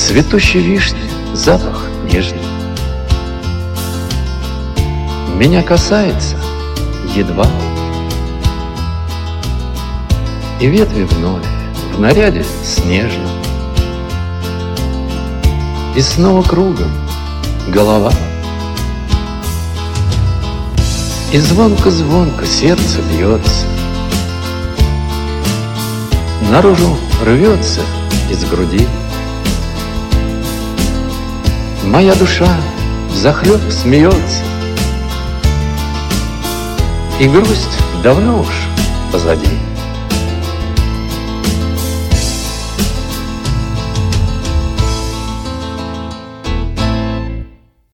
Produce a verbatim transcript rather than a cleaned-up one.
Цветущей вишни запах нежный меня касается едва, и ветви вновь в наряде снежном, и снова кругом голова, и звонко-звонко сердце бьется, наружу рвется из груди. Моя душа взахлеб смеется, и грусть давно уж позади.